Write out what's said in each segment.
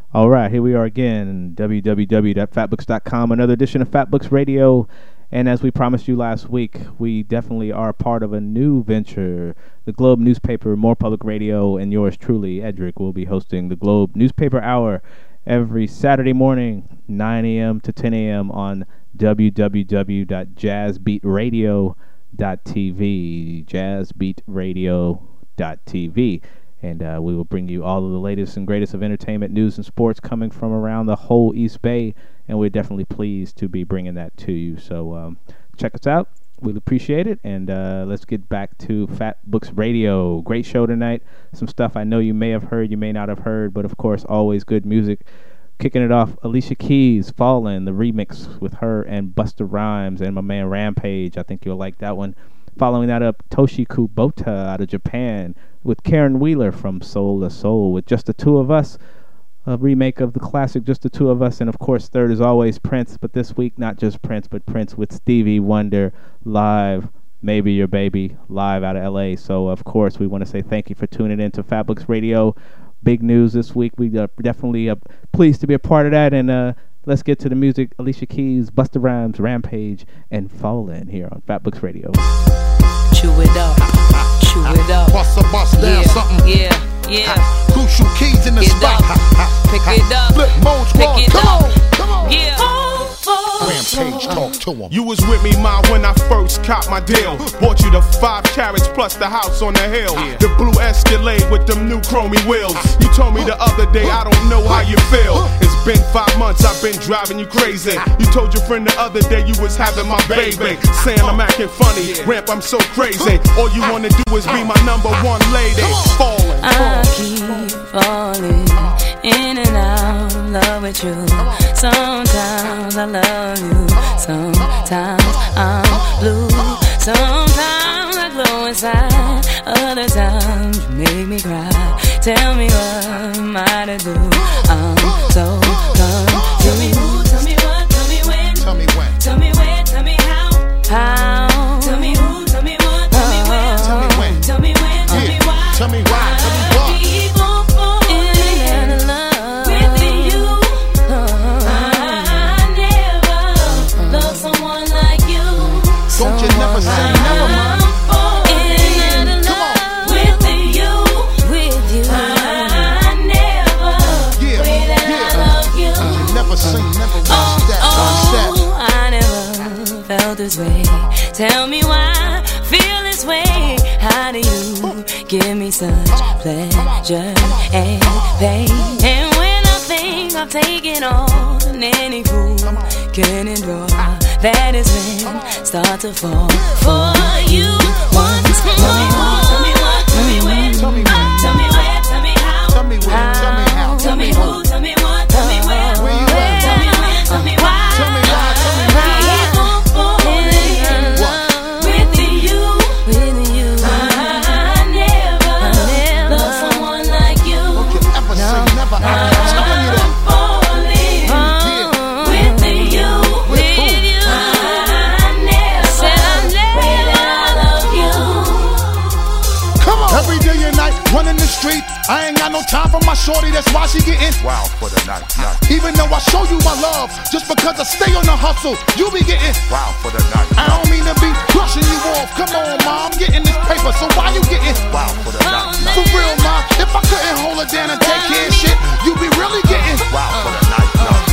All right, here we are again, www.fatbooks.com, another edition of Fat Books Radio. And as we promised you last week, we definitely are part of a new venture. The Globe newspaper, More Public Radio, and yours truly, Edric, will be hosting the Globe Newspaper Hour every Saturday morning, 9 a.m. to 10 a.m. on www.jazzbeatradio.tv, jazzbeatradio.tv. And we will bring you all of the latest and greatest of entertainment, news, and sports coming from around the whole East Bay. And we're definitely pleased to be bringing that to you. So check us out. We'd appreciate it. And let's get back to Fat Books Radio. Great show tonight. Some stuff I know you may have heard, you may not have heard, but of course, always good music. Kicking it off, Alicia Keys, Fallen, the remix with her and Busta Rhymes and my man Rampage. I think you'll like that one. Following that up, Toshi Kubota out of Japan with Karen Wheeler from Soul to Soul with Just the Two of Us, a remake of the classic Just the Two of Us. And of course, third is always Prince, but this week not just Prince, but Prince with Stevie Wonder live, Maybe Your Baby, live out of LA. So of course, we want to say thank you for tuning in to Fat Books Radio. Big news this week. We definitely pleased to be a part of that. And let's get to the music. Alicia Keys, Busta Rhymes, Rampage, and Fallen here on Fat Books Radio. Chew it up, chew it up. Bust down something. Yeah. Crucial keys in the Get spot. up. Pick it up. Flip mode squad. Pick it Come up. on. Yeah. Rampage, talk to him. You was with me, Ma, when I first copped my deal. Bought you the 5 carats plus the house on the hill. The blue Escalade with them new chromey wheels. You told me the other day, I don't know how you feel. It's been 5 months, I've been driving you crazy. You told your friend the other day you was having my baby. Saying I'm acting funny, Ramp, I'm so crazy. All you wanna do is be my number one lady. Falling. I keep falling in and out of love with you. Sometimes I love you, sometimes I'm blue. Sometimes I glow inside, other times you make me cry. Tell me what am I to do? I'm so confused. Tell me who, tell me what, tell me when. Tell me when. Tell me where, tell me how. Tell me who, tell me what, tell me when. Tell me when. Tell me when, tell me why. Tell me why. Tell me what. Keep on falling in love with you. I never loved someone like you. Don't you never say never, man. This way. Tell me why I feel this way. How do you give me such pleasure and pain? And when I think I've taken all and any fool can endure, that is when I start to fall for you once more. Tell me who, tell me what, tell me when, tell me when, tell me where, tell me how, tell me when, tell me how, tell me who, tell me what, tell me where, tell me when, tell me why, tell me why, tell me why. Running the street, I ain't got no time for my shorty, that's why she getting wild for the night. Even though I show you my love, just because I stay on the hustle, you be getting wild for the night. I don't mean to be brushing you off, come on ma, I'm getting this paper, so why you getting wild for the night? For real ma, if I couldn't hold her down and take care of shit, you be really getting wild for the night.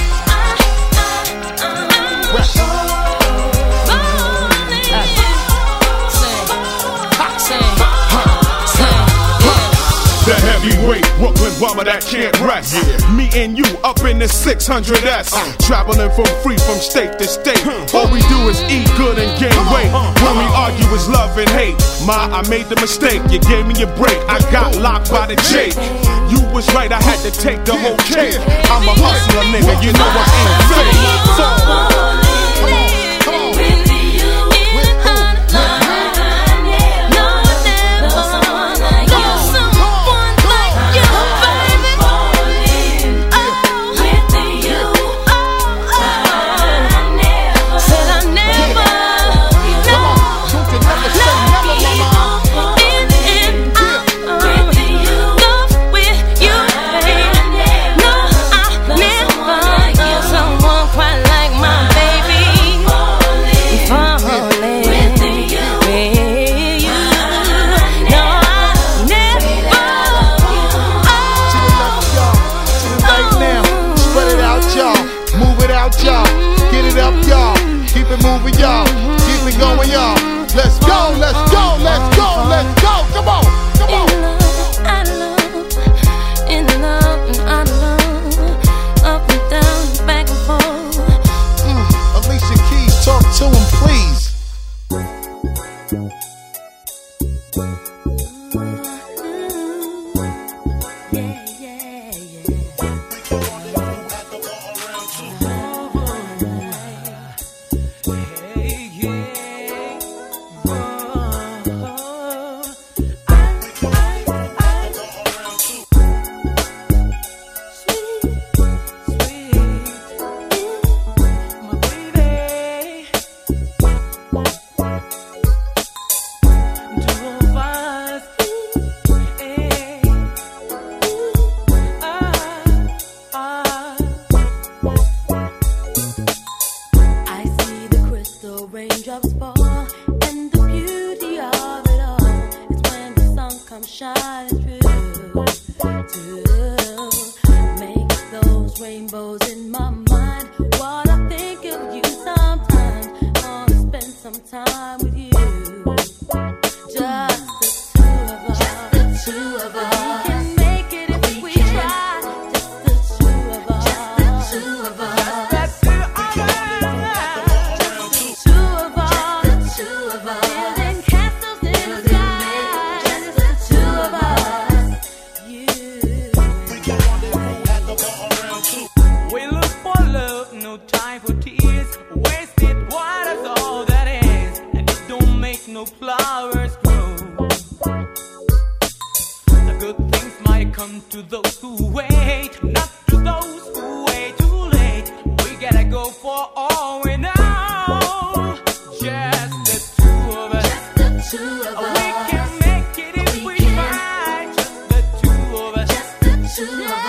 The heavyweight Brooklyn bomber that can't rest. Me and you up in the 600S, traveling from free from state to state. All we do is eat good and gain weight. When we argue is love and hate. Ma, I made the mistake. You gave me a break. I got locked by the J. You was right. I had to take the whole cake. I'm a hustler, nigga. You know I ain't fake. those rainbows in my mind. While I think of you sometimes, I wanna spend some time with you. Just the two of us. Just the two of us. We can make it if we try. Just the two of us. Just the two of us. Just the two of us. Just the two of us. Building castles in the sky. Just the two of us. You. We look for love, no time for tears. Wasted water's all that is, and it don't make no flowers grow. The good things might come to those who wait, not to those who wait too late. We gotta go for all we know. Just the two of us. Just the two of us. We can make it if we try. Just the two of us. Just the two of us.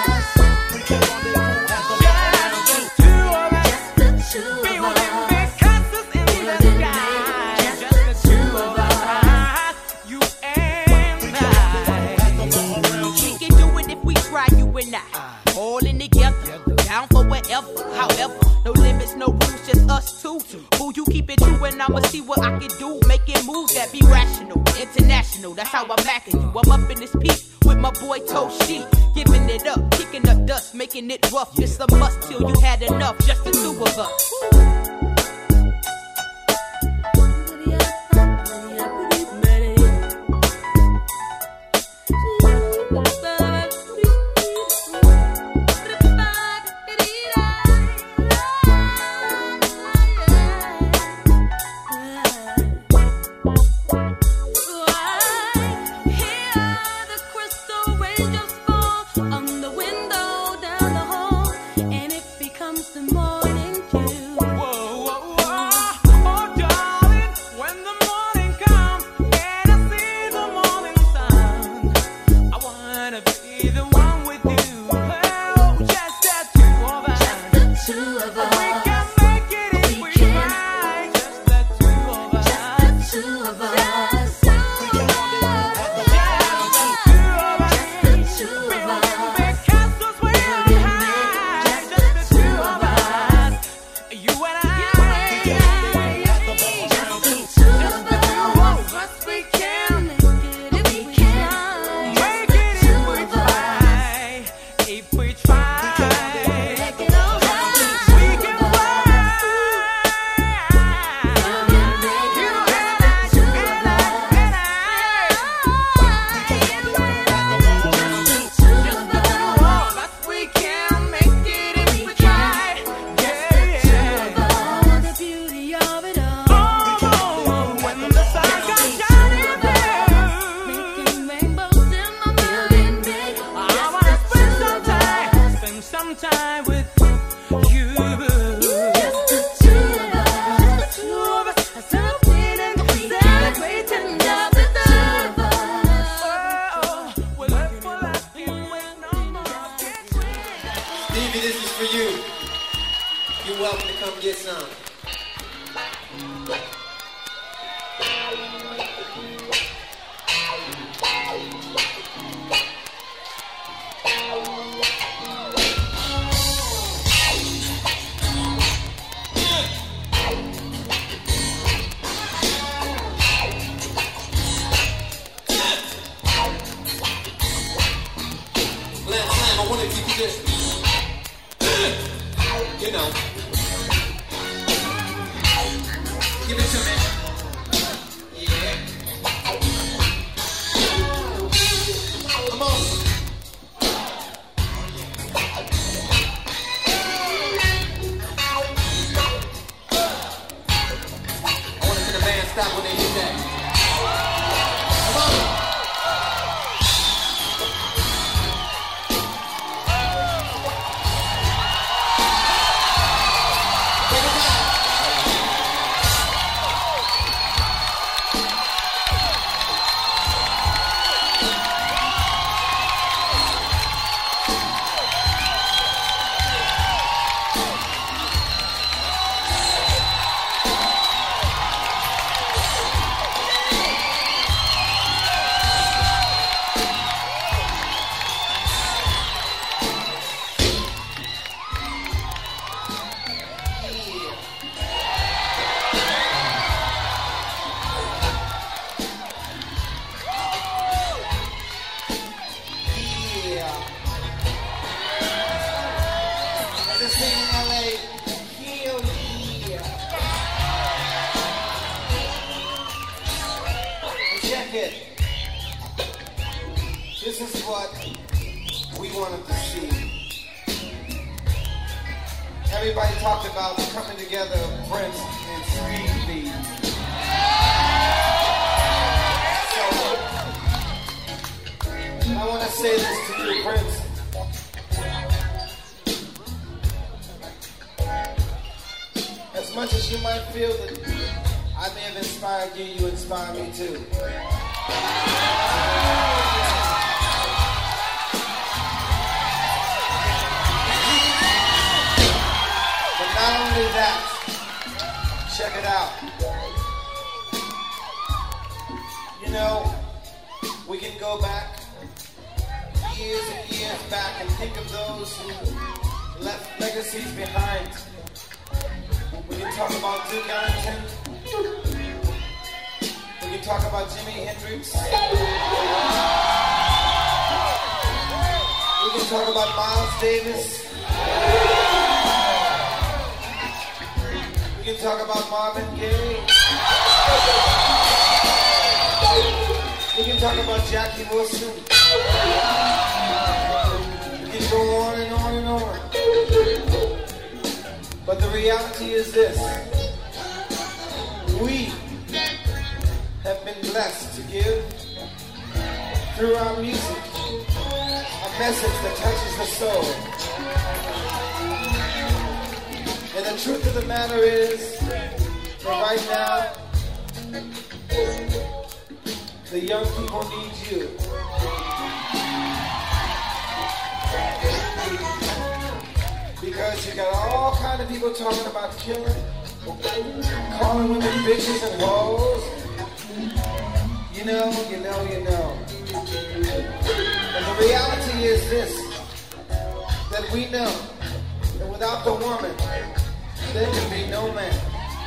Holding together, down for whatever, however, no limits, no rules, just us two. Who you keep it true, and I'ma see what I can do, making moves that be rational, international. That's how I'm backing you. I'm up in this piece with my boy Toshi, giving it up, kicking up dust, making it rough. It's a must till you had enough, just the two of us. what we wanted to see. Everybody talked about the coming together of Prince and Stevie. So, I want to say this to you, Prince. As much as you might feel that I may have inspired you, you inspire me too. But not only that, check it out. You know, we can go back years and years back and think of those who left legacies behind. We can talk about Duke Ellington. We can talk about Jimi Hendrix. We can talk about Miles Davis. We can talk about Marvin Gaye. We can talk about Jackie Wilson. We can go on and on and on. But the reality is this. We have been blessed to give, through our music, a message that touches the soul. And the truth of the matter is that right now, the young people need you. Because you got all kind of people talking about killing, calling women bitches and hoes. You know. And the reality is this, that we know that without the woman, there can be no man.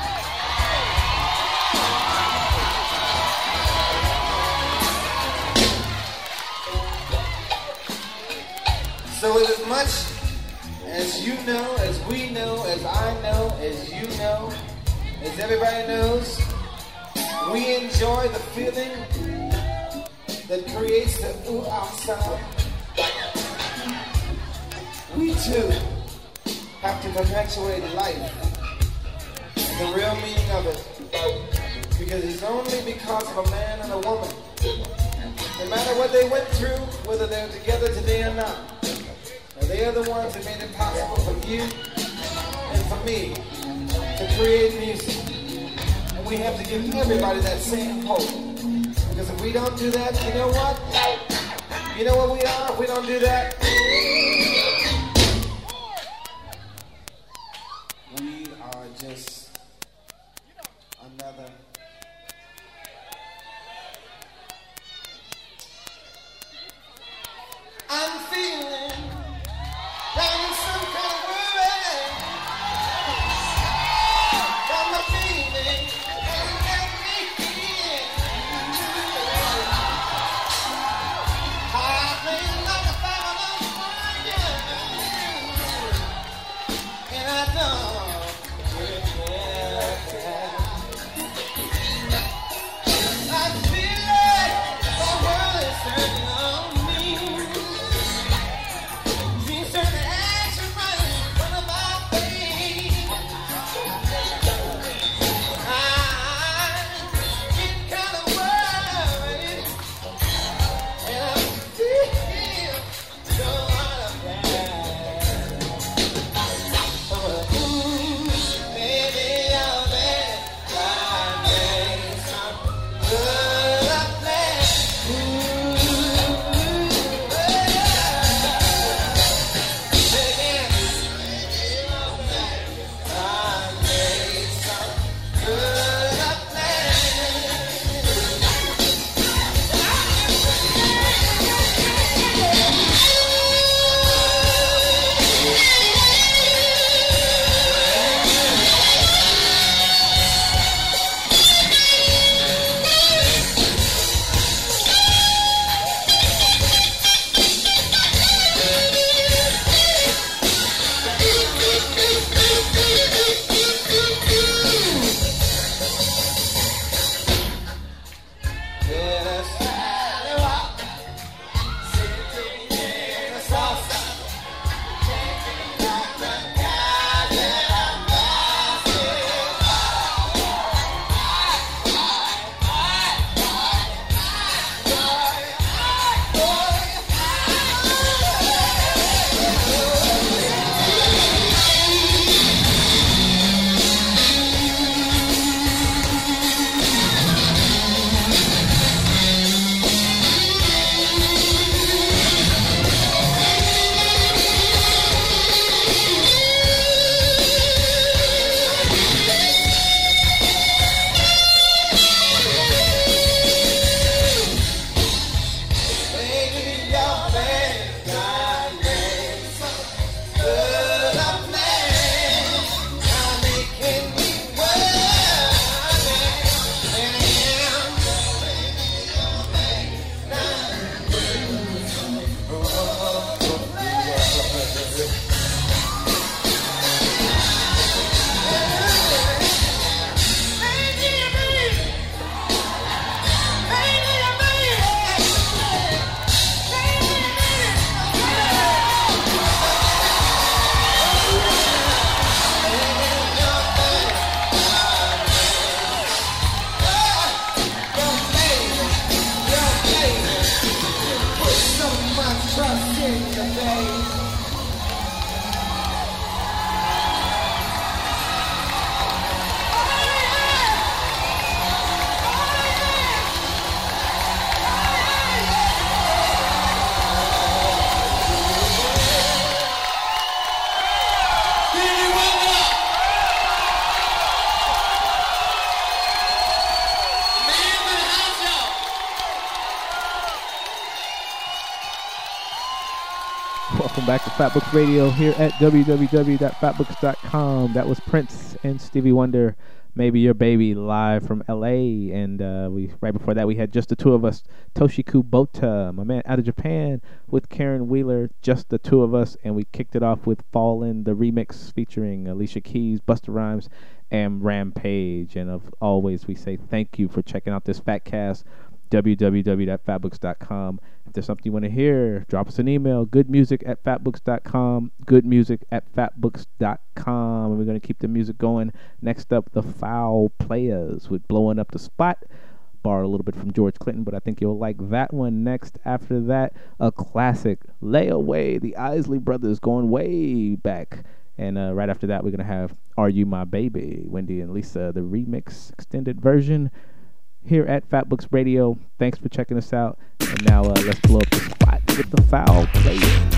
So as much as you know, as we know, as I know, as you know, as everybody knows, we enjoy the feeling that creates the ooh-ah sound. We too have to perpetuate life and the real meaning of it. Because it's only because of a man and a woman, no matter what they went through, whether they're together today or not, they are the ones that made it possible for you and for me to create music. And we have to give everybody that same hope. Because if we don't do that, you know what? You know what we are if we don't do that? We are just another. I'm feeling down in some kind of worry from the feeling that left me here. I've been like a fire on fire. Welcome back to Fat Books Radio here at www.fatbooks.com. That was Prince and Stevie Wonder, Maybe Your Baby, live from LA. And right before that, we had Just the Two of Us, Toshi Kubota, my man out of Japan, with Karen Wheeler, Just the Two of Us. And we kicked it off with Fallin', the remix featuring Alicia Keys, Busta Rhymes, and Rampage. And as always, we say thank you for checking out this Fatcast. www.fatbooks.com. If there's something you want to hear, drop us an email, goodmusic@fatbooks.com, goodmusic@fatbooks.com. And we're going to keep the music going. Next up, the Foul Players with Blowing Up the Spot. Borrowed a little bit from George Clinton, but I think you'll like that one. Next, after that, a classic, Lay Away, the Isley Brothers going way back. And right after that, we're going to have Are You My Baby, Wendy and Lisa, the remix extended version. Here at Fat Books Radio. Thanks for checking us out. And now let's blow up the spot with the Foul Players.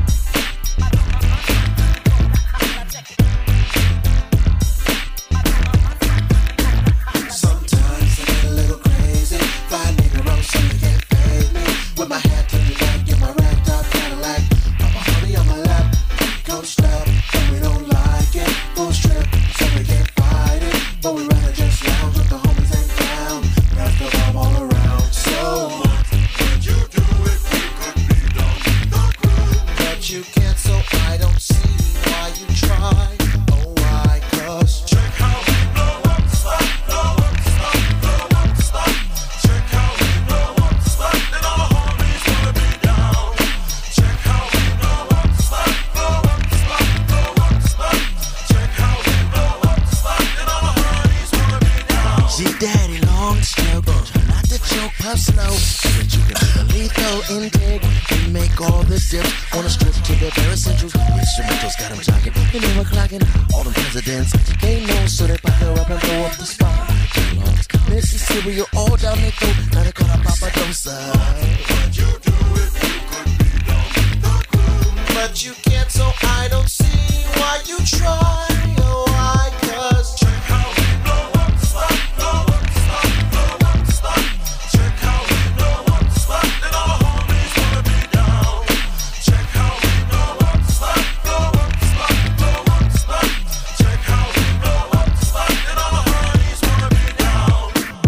Sometimes I get a little crazy. Fly nigga roll, so you can't fade me. With my hat to the back, get my racked up Cadillac. Pop a honey on my lap, coach up, and we don't like it. Full strip, so we can't fight it. But we rather just lounge with the homies and down. Wrap the bomb all around. So what would you do if you could be done the crew? But you can't, so I don't see why you try. Oh, why? 'Cause check how we blow up the spot, blow up the spot, blow up the spot. Check how we blow up the spot, and all the homies wanna be down. Check how we blow up the spot, blow up the spot, blow up the spot. Check how we blow up the spot, and all the homies wanna be down. See, daddy, long stroke, try not to choke, puff slow, so that you can take a lethal intake and make all the dips on a strip to the bare essentials. Instrumentals got them jogging, and they were clocking all them presidents. They know, so they pop her up and blow up the spot. Missy cereal all down their throat, now they call her Papa Dosa. What would you do if you could be done the crew? But you can't, so I don't see why you try. Oh, why? 'Cause check how we blow up the spot, blow up the spot, blow up the spot. Check how we blow up the spot, and all the homies wanna be down. Check how we blow up the spot, blow up the spot, blow up the spot. Check how we blow up the spot, and all the homies wanna be down.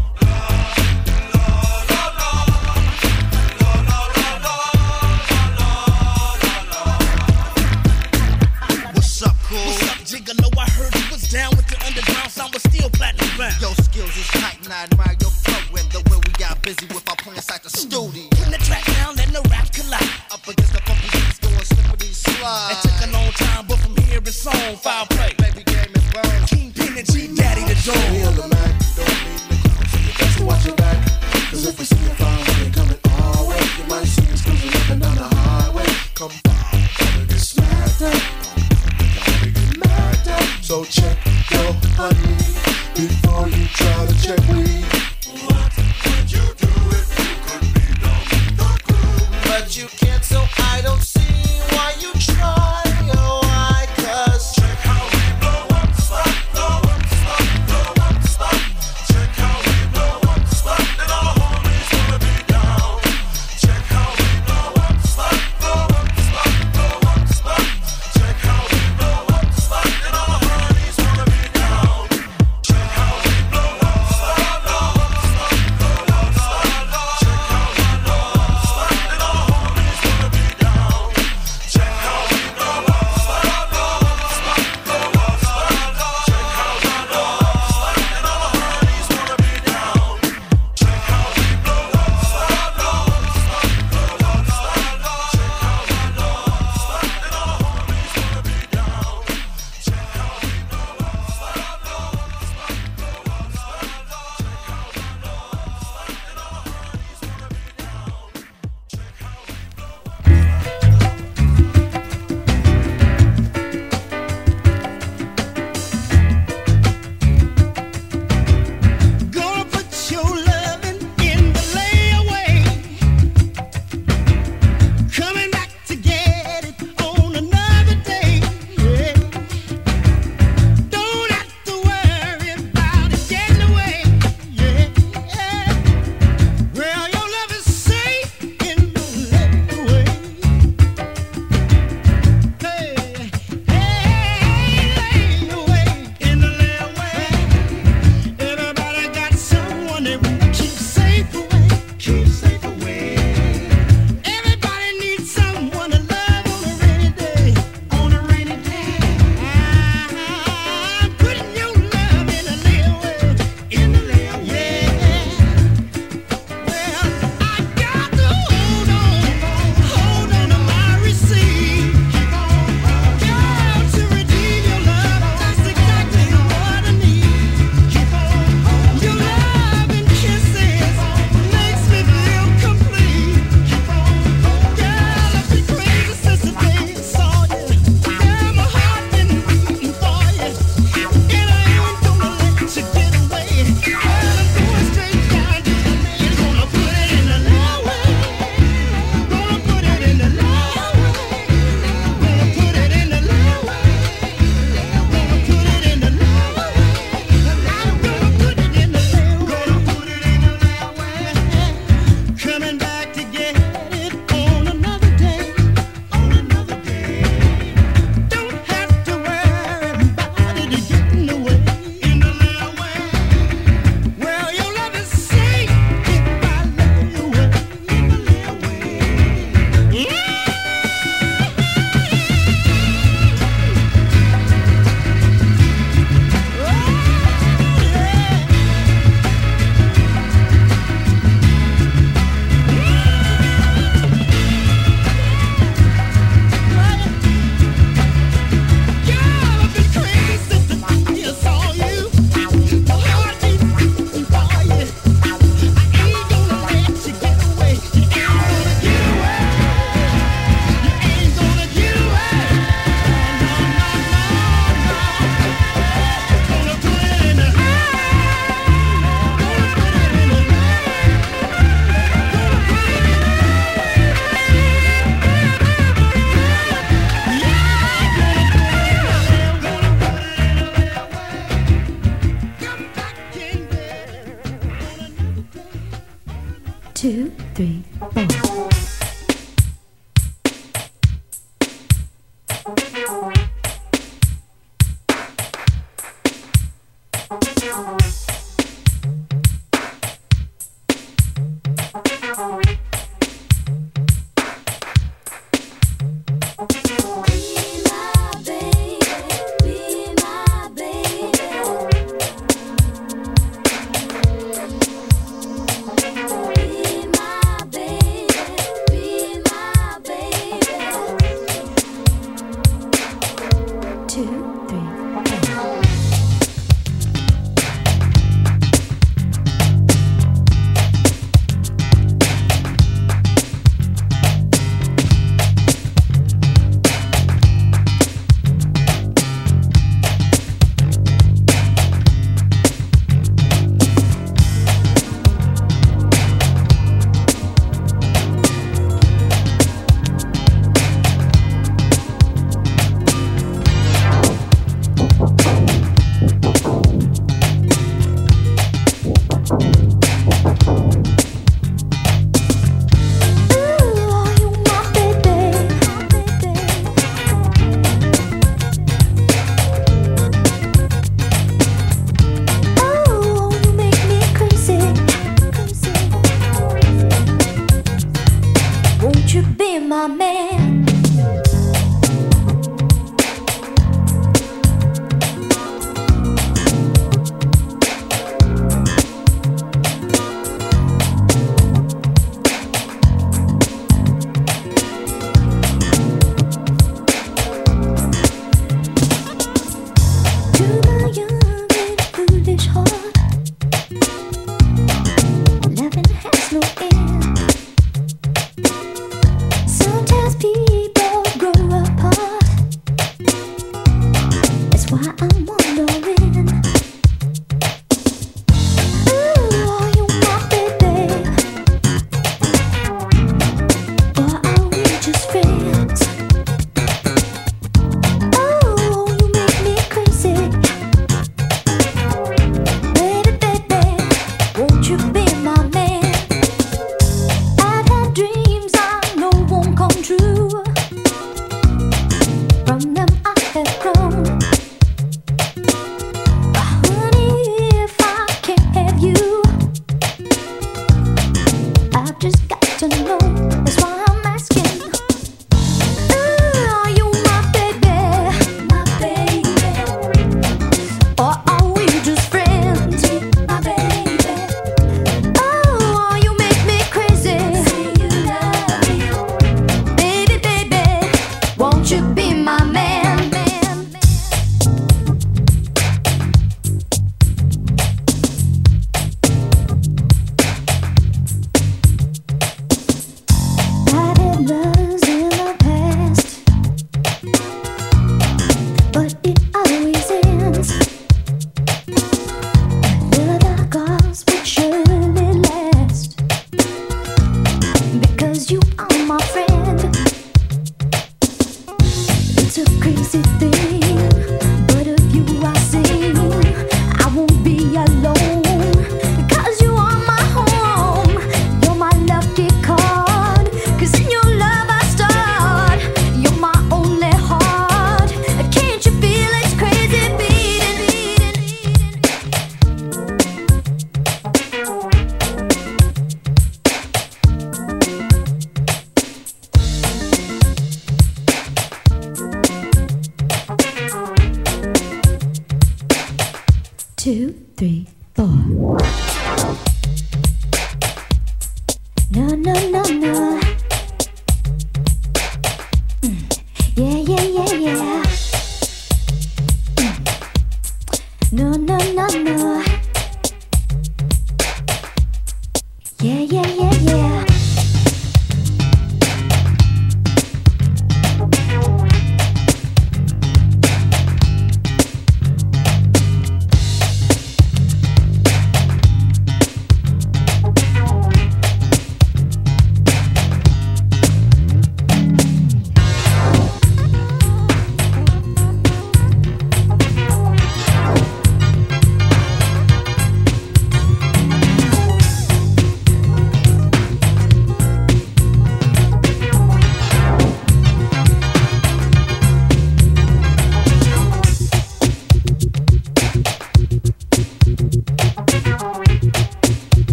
What's up, cool? What's up, Gigolo? I heard you was down with the underground sound, but still platinum bound. Your skills is tight and I admire your flow and the way we got busy with our plans at the studio. Putting the track down, letting the rap collide. Up against the funky beats, going slippery slide. It took a long time, but from here it's on. Foul play. Baby game is bone. Kingpin and G Daddy the We Dawn. on the Mac, don't need the clown, so you best to watch your back. 'Cause if we see you foul, we ain't coming our way. You might see us cruising up and down the highway. Come foul, gonna get smacked up. Gonna get smacked up. So check your honey before you try to check me. What would you do if you could be done the crew? But you can't, so I don't see why you try. Oh, why? 'Cause check how we blow up the spot, blow up the spot, blow up the spot. Check how we blow up the spot, and all the homies wanna be down. Check how we blow up the spot, blow up the spot, blow up the spot. Check 2, 3, 4.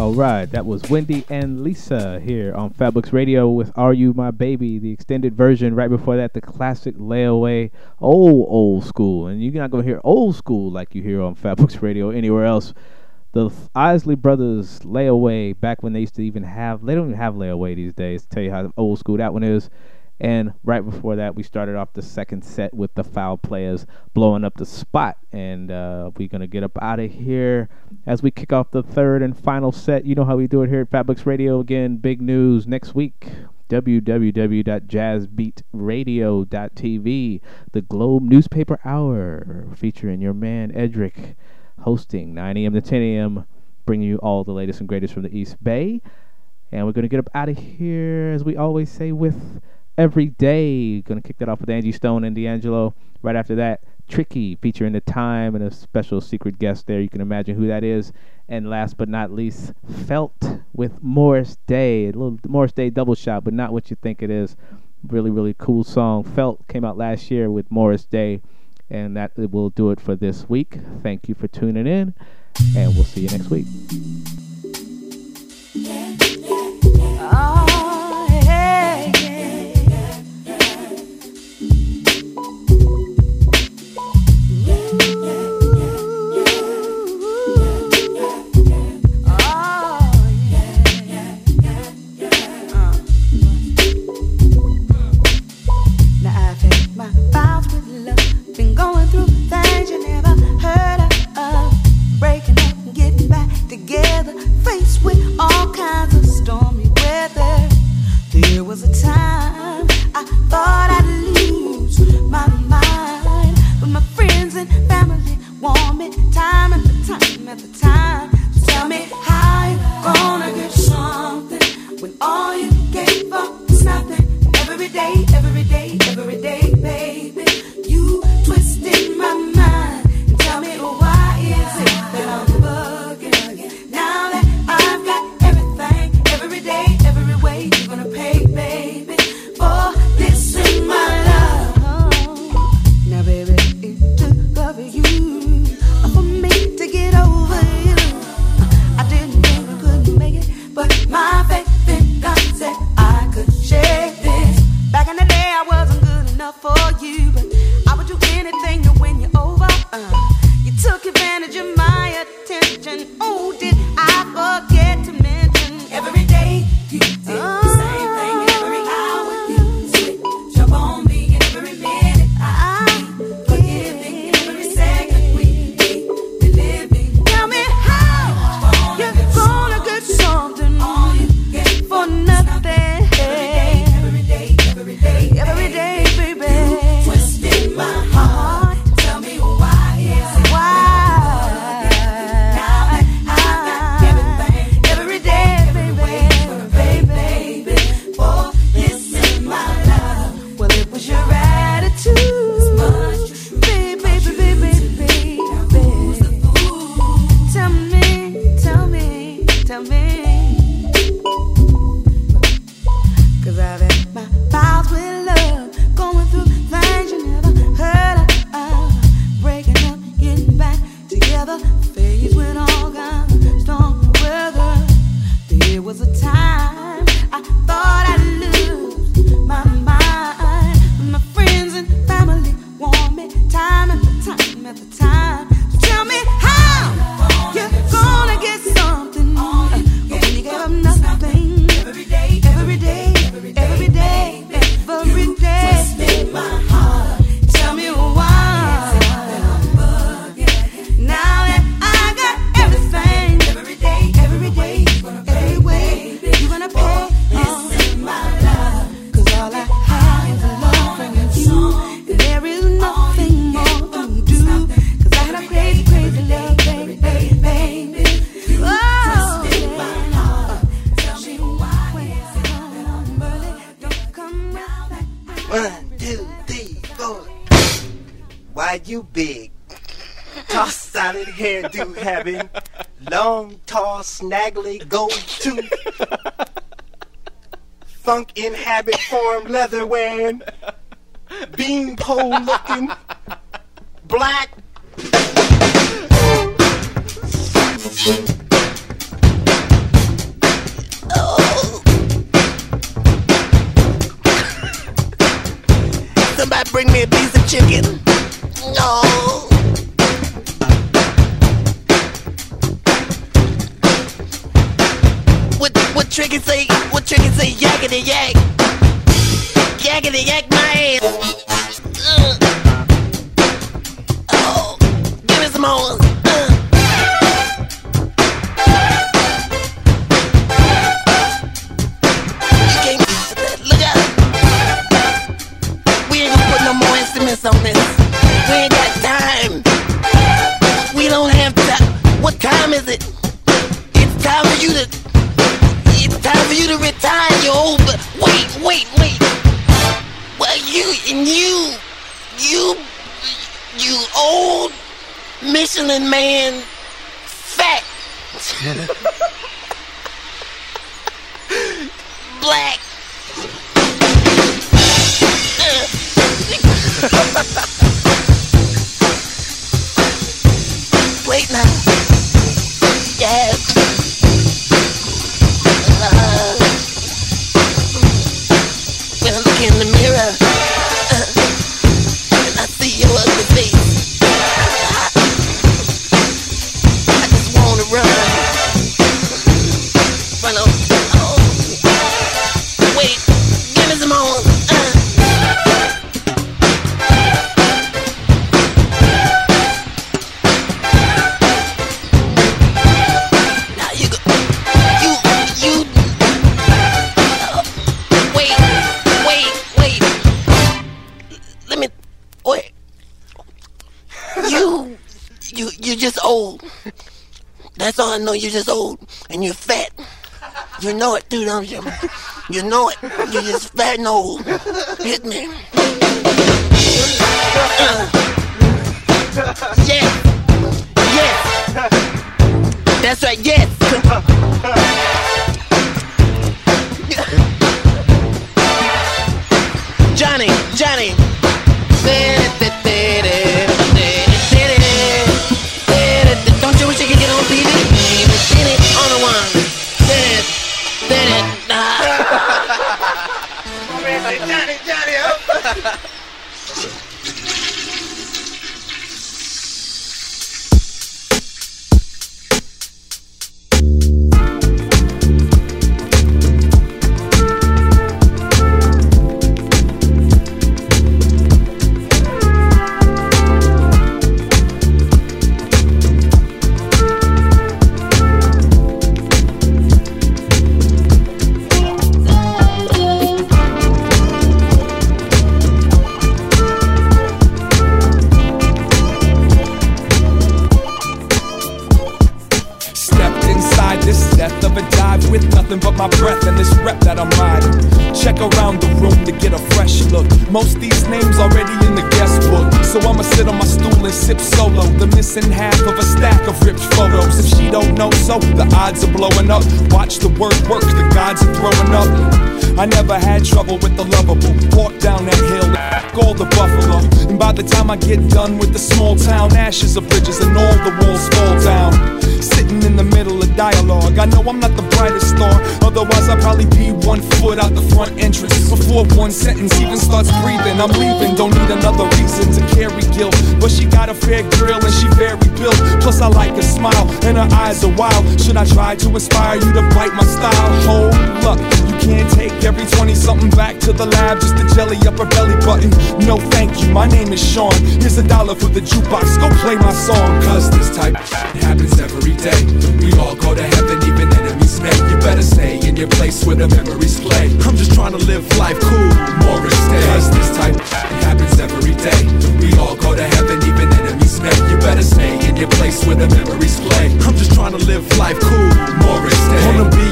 All right, that was Wendy and Lisa here on Fablix Radio with Are You My Baby, the extended version. Right before that, the classic Layaway, old school. And you're not going to hear old school like you hear on Fablix Radio anywhere else. The Isley Brothers Layaway, back when they used to even have, they don't even have Layaway these days, to tell you how old school that one is. And right before that, we started off the second set with the Foul Players blowing up the spot. And we're going to get up out of here as we kick off the third and final set. You know how we do it here at Fablix Radio. Again, big news next week. www.jazzbeatradio.tv. The Globe Newspaper Hour featuring your man Edric, hosting 9 a.m. to 10 a.m., bringing you all the latest and greatest from the East Bay. And we're going to get up out of here, as we always say, with Every Day. Going to kick that off with Angie Stone and D'Angelo. Right after that, Tricky, featuring The Time and a special secret guest there. You can imagine who that is. And last but not least, Felt with Morris Day. A little Morris Day double shot, but not what you think it is. Really, really cool song. Felt came out last year with Morris Day. And that will do it for this week. Thank you for tuning in, and we'll see you next week. Oh, yeah, yeah. Been going through things you never heard of. Breaking up and getting back together. Faced with all kinds of stormy weather. There was a time I thought I'd lose my mind. But my friends and family want me time after time after time. So tell me how you gonna get something when all you gave up is nothing. Every day, every day, every day, baby. Twisting my mind and tell me why is it that I'm bugging. Now that I've got everything, every day, every way, you're gonna pay, baby, for this in my love. Now, baby, it took over you for me to get over you. I didn't think I couldn't make it, but my faith in God said I could share this. Back in the day, I wasn't good enough for you, but I would do anything to win you over. You took advantage of my attention. Oh, did I forget to mention every day you did the same thing every hour you switch up on me and every minute I forgiving every second we be living. Tell me how you're gonna get something for nothing. Every day, every day, every day, baby. Twisting my heart. Tell me why is it? Why? Now that I got everything, every day, baby, for this is my love. Well, it was your attitude, baby. Tell me. 'Cause I've had my files with love, going through things you never heard of. Breaking up, getting back together, faced with all kinds of stormy weather. There was a time I thought I'd lose my mind. My friends and family want me time after time after time. So tell me how you're gonna get something when you give up nothing. Every day, every day, every day, every day. Twisting my heart. Tell me why. Now that I got everything, every day, every way, you're gonna pay. This is my love. 'Cause all I have is love from you, and there is nothing more to do. 'Cause I had a crazy, crazy love, baby. Oh, twisting my heart. Tell me why is it that I'm early? Don't come now that 1, 2, 3, 4. Why you big? Toss solid hairdo having, long, tall, snaggly, gold tooth, funk in habit form, leather wearing, beanpole looking, black. Tricky say, yakety yak. Yakety yak my ass. Oh, give me some more. You can't look out. We ain't gonna put no more instruments on this. We ain't got time. We don't have time. What time is it? It's time for you to. It's time for you to retire, you old. Wait. Well, you old Michelin man, fat, black. Wait now. Yeah. When I look in the mirror, and I see your ugly face, I just wanna run. Wait, give me some more. You're just old. That's all I know. You're just old and you're fat. You know it too, don't you? You know it. You're just fat and old. Hit me. Yes. That's right. Yes. Johnny. Don't you wish you could get on TV? On the one. Johnny up. But my breath and this rep that I'm riding. Check around the room to get a fresh look. Most these names already in the guest book, so I'ma sit on my stool and sip solo. The missing half of a stack of ripped photos. If she don't know so, the odds are blowing up. Watch the word work, the gods are throwing up. I never had trouble with the lovable. Walk down that hill, all the buffalo. And by the time I get done with the small town, ashes of bridges and all the walls fall down. Sitting in the middle of dialogue, I know I'm not the brightest star. Otherwise I'd probably be 1 foot out the front entrance. Before one sentence even starts breathing, I'm leaving. Don't need another reason to carry guilt. But she got a fair grill and she very built. Plus I like her smile and her eyes are wild. Should I try to inspire you to bite my style? Hold up, you can't take every 20-something back to the lab just to jelly up her belly button. No thank you, my name is Sean. Here's $1 for the jukebox, go play my song. Cause this type of happens every day. We all go to heaven, even enemies may. You better stay in your place where the memories play. I'm just trying to live life cool, Morris Day. Cause this type of happens every day. We all go to heaven, even enemies may. You better stay in your place where the memories play. I'm just trying to live life cool, Morris Day. Wanna be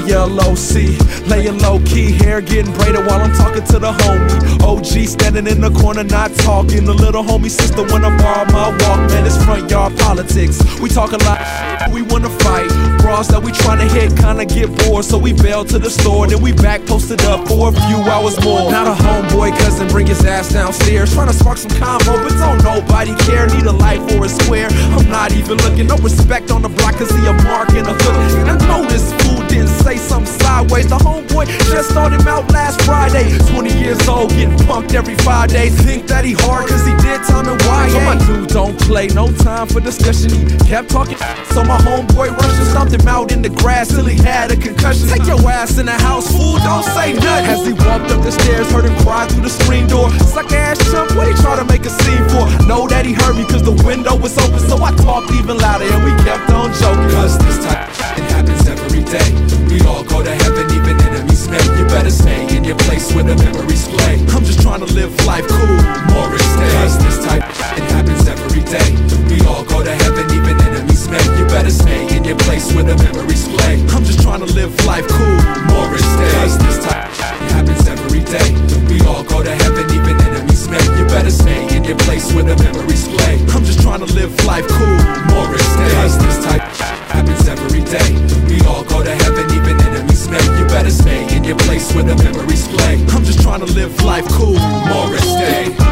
LOC, laying low key, hair getting braided while I'm talking to the homie. OG standing in the corner not talking. The little homie sister wanna borrow my Walkman. It's front yard politics. We talk a lot, we wanna fight. Bras that we tryna hit kinda get bored, so we bail to the store. Then we back posted up for a few hours more. Now the homeboy cousin bring his ass downstairs, tryna spark some convo, but don't nobody care. Need a life or a square. I'm not even looking, no respect on the block, cause he a mark and a hook. And I know this fool didn't say something sideways. The homeboy homeboy just started him out last Friday. 20 years old, getting punked every 5 days. Think that he hard cause he did time in YA. So my dude don't play, no time for discussion. He kept talking, so my homeboy rushed and stomped him out in the grass till he had a concussion. Take your ass in the house, fool, don't say nothing. As he walked up the stairs, heard him cry through the screen door. Suck ass chump, what he try to make a scene for? Know that he heard me cause the window was open, so I talked even louder and we kept on joking. Cause this type it happens every day. We all go to heaven, even enemies may. You better stay in your place where the memories play. I'm just trying to live life cool, Morris Day. Cause this type it happens every day. We all go to heaven, even enemies may. You better stay in your place where the memories play. I'm just trying to live life cool, Morris Day. Cause this type it happens every day. We all go to heaven, even enemies may. You better stay in your place where the memories play. I'm just trying to live life cool, Morris Day. Cause this type happens every day. We all go to heaven, even enemies may. You better stay in your place where the memories play. I'm just trying to live life cool, Morris Day.